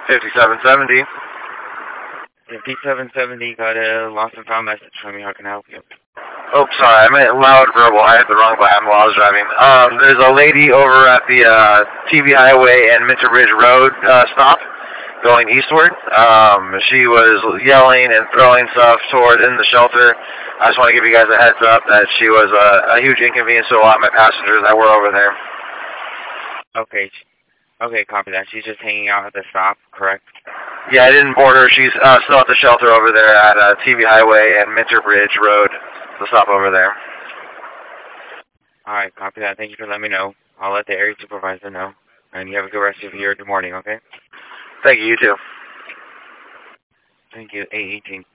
5770. 5770, got a lost and found message from you. How can I help you? Oh, sorry, I meant loud verbal. I had the wrong button while I was driving. There's a lady over at the TV Highway and Minter Bridge Road stop going eastward. She was yelling and throwing stuff toward in the shelter. I just want to give you guys a heads up that she was a huge inconvenience to a lot of my passengers that were over there. Okay. Okay, copy that. She's just hanging out at the stop, correct? Yeah, I didn't board her. She's still at the shelter over there at TV Highway and Minter Bridge Road. The stop over there. Alright, copy that. Thank you for letting me know. I'll let the area supervisor know. And you have a good rest of your morning, okay? Thank you, you too. Thank you. 818.